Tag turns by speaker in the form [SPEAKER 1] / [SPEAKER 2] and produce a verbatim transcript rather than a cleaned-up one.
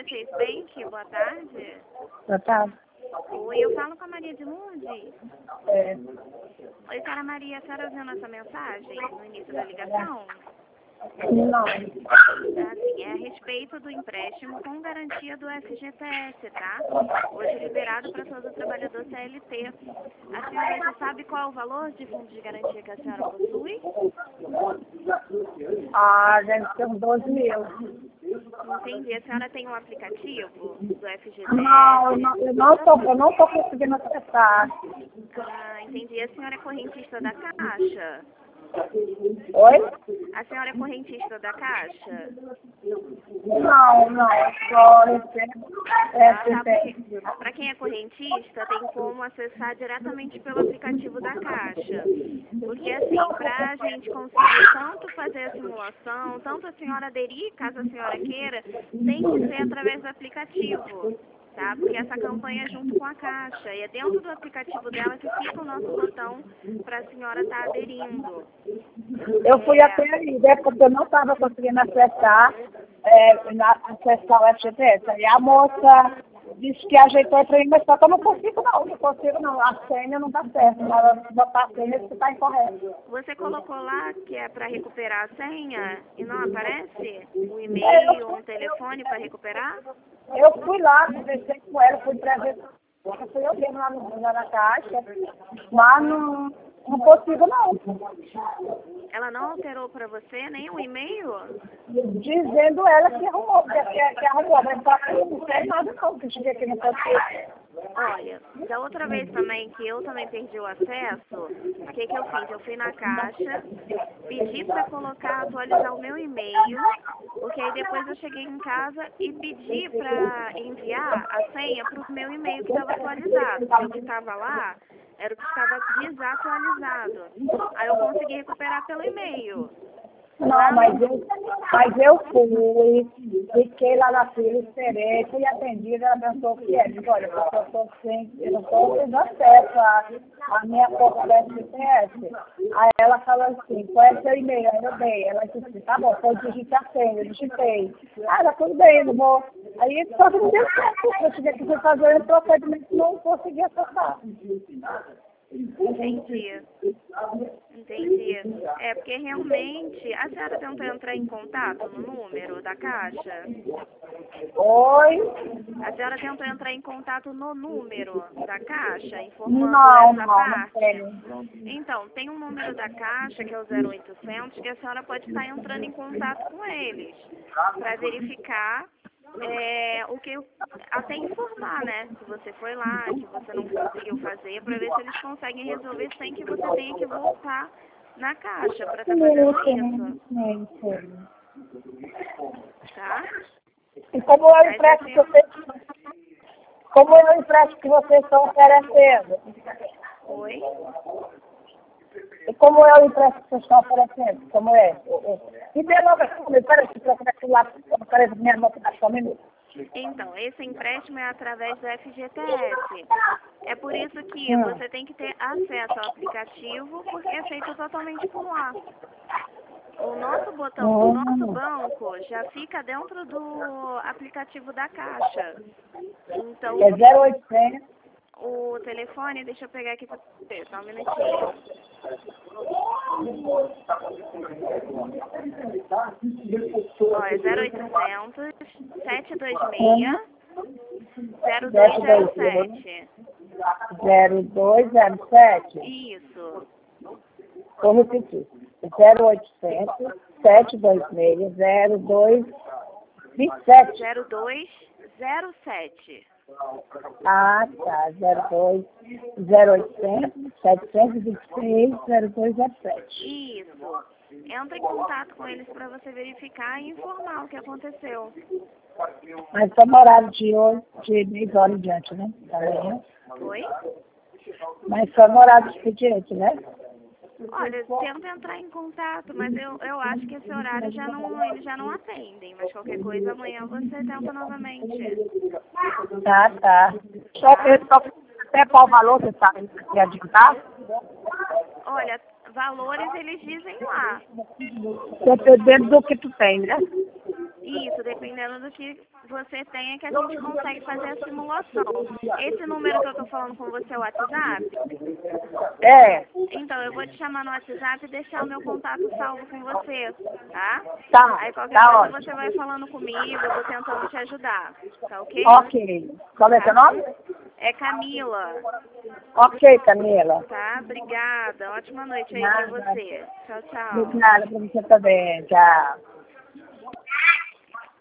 [SPEAKER 1] senhora Chase Bank, boa tarde.
[SPEAKER 2] Boa tarde.
[SPEAKER 1] Oi, eu falo com a Maria de Lourdes.
[SPEAKER 2] É.
[SPEAKER 1] Oi, senhora Maria, a senhora viu nossa mensagem no início da ligação?
[SPEAKER 2] Não.
[SPEAKER 1] Assim, é a respeito do empréstimo com garantia do F G T S, tá? Hoje liberado para todo trabalhador C L T. A senhora já sabe qual é o valor de fundo de garantia que a senhora possui?
[SPEAKER 2] Ah, deve ser uns doze mil.
[SPEAKER 1] Entendi. A senhora tem um aplicativo do F G T S?
[SPEAKER 2] Não, eu não, eu não tô, eu não tô conseguindo acessar.
[SPEAKER 1] Ah, entendi. A senhora é correntista da Caixa?
[SPEAKER 2] Oi?
[SPEAKER 1] A senhora é correntista da Caixa?
[SPEAKER 2] Não, não. Só recebo.
[SPEAKER 1] Ah, tá,
[SPEAKER 2] É,
[SPEAKER 1] porque para quem é correntista, tem como acessar diretamente pelo aplicativo da Caixa. Porque, assim, para a gente conseguir tanto fazer a simulação, tanto a senhora aderir, caso a senhora queira, tem que ser através do aplicativo, tá? Porque essa campanha é junto com a Caixa. E é dentro do aplicativo dela que fica o nosso botão para a senhora estar aderindo.
[SPEAKER 2] eu fui
[SPEAKER 1] É,
[SPEAKER 2] até aí, né, porque eu não estava conseguindo acessar, é, na, acessar o F G T S. Aí a moça disse que ajeitou para mim, mas só que eu não consigo não, não consigo não. A senha não dá certo. Ela botar a senha que está incorreto.
[SPEAKER 1] Você colocou lá que é para recuperar a senha e não aparece um e-mail ou um telefone para recuperar?
[SPEAKER 2] Eu fui lá, conversei com ela, fui trazer, fui eu mesmo lá, no, lá na caixa, mas não, não consigo não.
[SPEAKER 1] Ela não alterou para você nem um e-mail?
[SPEAKER 2] Dizendo ela que arrumou, que, que, que arrumou, mas só que eu não sei nada não, que eu cheguei aqui no consigo.
[SPEAKER 1] Olha, da outra vez também que eu também perdi o acesso, o que que eu fiz? Eu fui na Caixa, pedi para colocar, atualizar o meu e-mail, porque aí depois eu cheguei em casa e pedi para enviar a senha para o meu e-mail que estava atualizado, porque o que estava lá era o que estava desatualizado. Aí eu consegui recuperar pelo e-mail.
[SPEAKER 2] Não, mas eu, mas eu fui, fiquei lá na fila, esperei, fui atendida, ela pensou que é, disse, olha, porque eu estou sem, eu não estou tendo acesso à, à minha conta da F G T S. Aí ela falou assim, qual é seu e-mail? Aí eu dei, ela disse assim, tá bom, pode digitar a senha, eu digitei. Ah, ela, tudo bem, eu não vou. Aí só que não deu certo, eu tive que fazer o procedimento, não consegui acessar.
[SPEAKER 1] Entendi. Entendi. É porque realmente a senhora tentou entrar em contato no número da Caixa?
[SPEAKER 2] Oi?
[SPEAKER 1] A senhora tentou entrar em contato no número da Caixa, informando
[SPEAKER 2] Não,
[SPEAKER 1] essa
[SPEAKER 2] não, não
[SPEAKER 1] parte?
[SPEAKER 2] tenho.
[SPEAKER 1] Então, tem um número da Caixa, que é o zero oitocentos, que a senhora pode estar entrando em contato com eles, para verificar é, o que, até informar, né? Que você foi lá, que você não conseguiu fazer, para ver se eles conseguem resolver sem que você tenha que voltar na Caixa para estar fazendo isso, tá?
[SPEAKER 2] E como é o
[SPEAKER 1] Mas
[SPEAKER 2] empréstimo
[SPEAKER 1] assim,
[SPEAKER 2] que vocês, como é o empréstimo que vocês estão oferecendo?
[SPEAKER 1] oi?
[SPEAKER 2] E como é o empréstimo que vocês estão oferecendo? Como é? E pelo menos, peraí, se eu lá, parece minha nota da só um minuto.
[SPEAKER 1] Então, esse empréstimo é através do F G T S. É por isso que
[SPEAKER 2] Hum.
[SPEAKER 1] você tem que ter acesso ao aplicativo, porque é feito totalmente por lá. O nosso botão do nosso
[SPEAKER 2] Hum.
[SPEAKER 1] banco já fica dentro do aplicativo da Caixa. Então,
[SPEAKER 2] É zero oitocentos.
[SPEAKER 1] o telefone, deixa eu pegar aqui para você, só um minutinho. Ó, é zero oitocentos, sete dois seis, zero dois zero sete.
[SPEAKER 2] zero dois zero sete.
[SPEAKER 1] Isso.
[SPEAKER 2] Vou repetir. zero oitocentos, sete dois seis, zero dois dois sete.
[SPEAKER 1] zero dois zero sete.
[SPEAKER 2] Ah, tá. zero dois zero oitocentos, setecentos e vinte e seis, zero dois zero sete.
[SPEAKER 1] Isso. Entra em contato com eles para você verificar e informar o que aconteceu.
[SPEAKER 2] Mas só no horário de hoje, de dez horas em diante, né? Tá vendo?
[SPEAKER 1] Oi?
[SPEAKER 2] Mas só no horário de expediente, né?
[SPEAKER 1] Olha, tenta entrar em contato, mas eu, eu acho que esse horário já não, eles já não atendem. Mas qualquer coisa, amanhã você tenta novamente.
[SPEAKER 2] Tá, tá. Só que só até qual valor você sabe que adiantar?
[SPEAKER 1] Olha, valores eles dizem lá.
[SPEAKER 2] Dependendo do que tu tem, né?
[SPEAKER 1] Isso, dependendo do que você tem, é que a gente consegue fazer a simulação. Esse número que eu tô falando com você é o WhatsApp?
[SPEAKER 2] É.
[SPEAKER 1] Então, eu vou te chamar no WhatsApp e deixar o meu contato salvo com você, tá?
[SPEAKER 2] Tá,
[SPEAKER 1] Aí qualquer
[SPEAKER 2] tá
[SPEAKER 1] coisa
[SPEAKER 2] ótimo.
[SPEAKER 1] você vai falando comigo, eu vou tentando te ajudar, tá ok?
[SPEAKER 2] Ok. Qual é seu nome?
[SPEAKER 1] É Camila,
[SPEAKER 2] Ok, Camila.
[SPEAKER 1] tá? Obrigada, ótima noite aí pra
[SPEAKER 2] Nada.
[SPEAKER 1] você. Tchau, tchau.
[SPEAKER 2] Nada pra você também. Tchau.